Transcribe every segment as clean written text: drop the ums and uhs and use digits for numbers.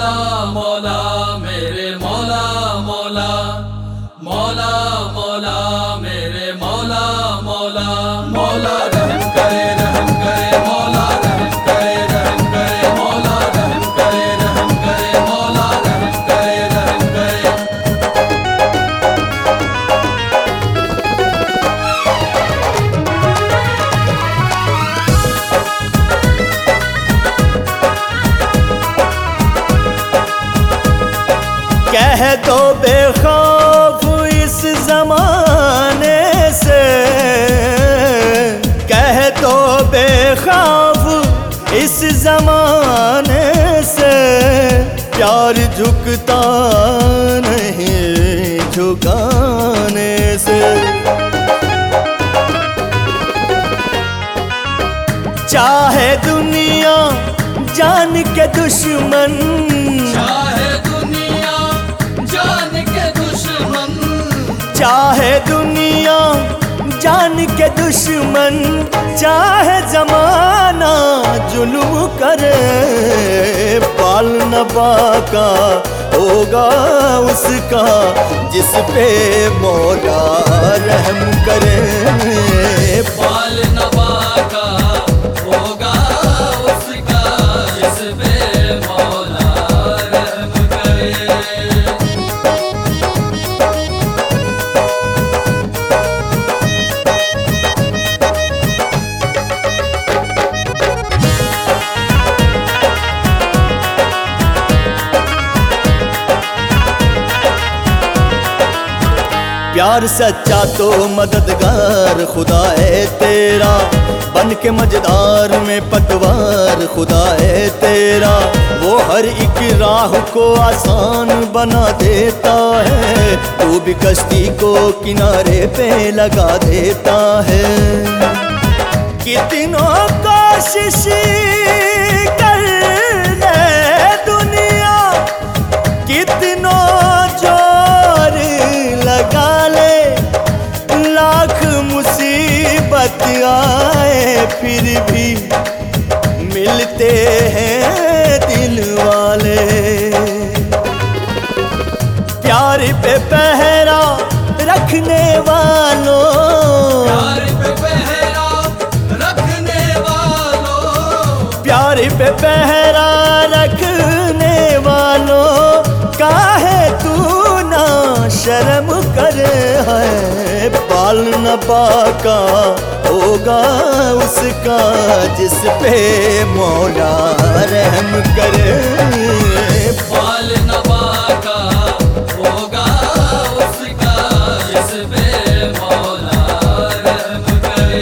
मौला मौला मेरे मौला मौला, मौला मौला मेरे मौला मौला। मौला रहम करे मौला रहम करे मौला रहम करे मौला रहम करे। कह दो बेखौफ इस जमाने से, कह दो बेखौफ इस जमाने से, प्यार झुकता नहीं झुकाने से। चाहे दुनिया जान के दुश्मन, चाहे दुनिया जान के दुश्मन, चाहे दुनिया जान के दुश्मन, चाहे जमाना जुल्म करे, पाल न बाका होगा उसका जिस पे मौला रहम करे। पाल न बाका होगा उसका जिस पे मौला रहम करे। प्यार सच्चा तो मददगार खुदा है तेरा, बन के मजेदार में पतवार खुदा है तेरा। वो हर एक राह को आसान बना देता है, तू भी कश्ती को किनारे पे लगा देता है। कितनों कोशिश कर ले दुनिया, कितनों जोर लगा ले, लाख मुसीबत आए फिर भी मिलते हैं दिल वाले। प्यार पे पहरा रखने वालों, प्यार पे पहरा रखने वालों, प्यार पे पहरा रखने वालों, काहे तू ना शर्म करे है। पाल न बाका होगा उसका जिस पे मौला रहम करे। पाल न बाका होगा उसका जिस पे मौला रहम करे।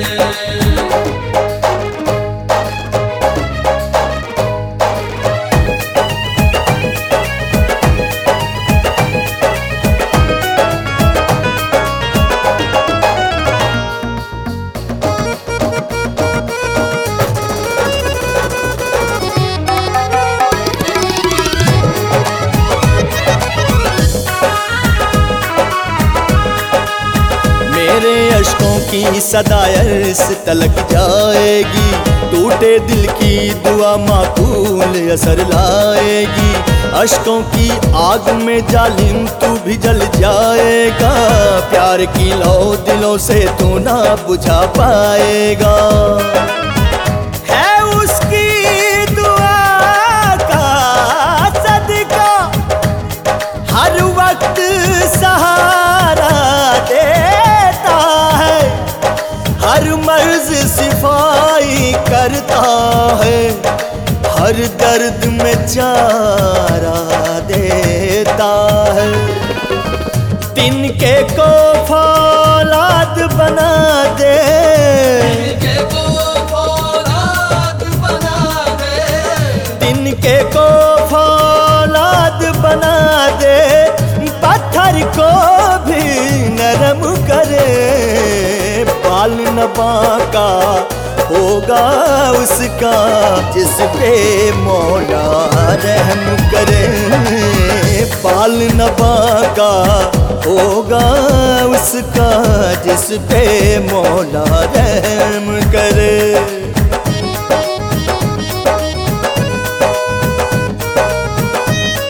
मेरे अश्कों की सदा अर्श तलक जाएगी, टूटे दिल की दुआ माकूल असर लाएगी। अश्कों की आग में जालिम तू भी जल जाएगा, प्यार की लौ दिलों से तू ना बुझा पाएगा। है उसकी दुआ का सदका हर वक्त सहारा देता है, हर मर्ज सिफाई करता है, हर दर्द में चारा देता है। तिनके को फौलाद बना दे, तिनके को फौलाद बना दे, तिनके को फौलाद बना दे, पत्थर को भी नरम करे। पाल न बाका होगा उसका जिस पे मौला रहम करे। पाल न बाका होगा उसका जिस पे मौला रहम करे।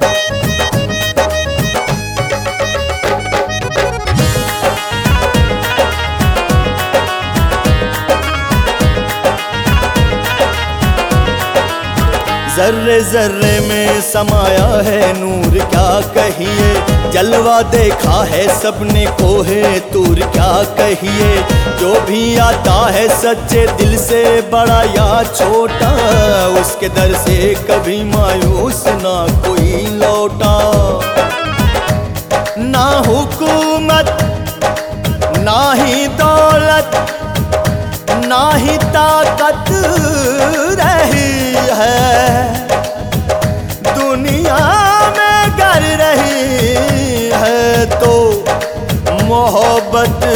जर्रे जर्रे में समाया है नूर, क्या कहिए जलवा देखा है सबने कोहे तूर, क्या कहिए जो भी आता है सच्चे दिल से बड़ा या छोटा, उसके दर से कभी मायूस ना कोई लौटा। ना हुकूमत ना ही दौलत ना ही ताकत रही है, दुनिया में गर रही है तो मोहब्बत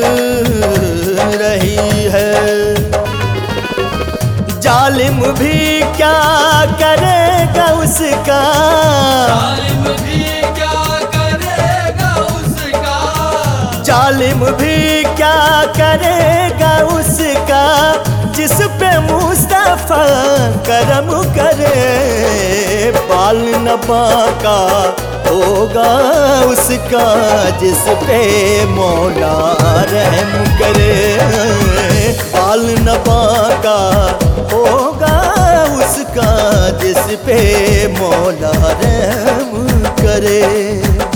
रही है। जालिम भी क्या करेगा उसका, जालिम भी क्या करेगा उसका, जालिम भी क्या करेगा उसका, जिस पे मुस्तफा करम करे। बाल न बाका होगा उसका, जिस पे मौला रहम करे। बाल न बाका होगा उसका, जिस पे मौला रहम करे।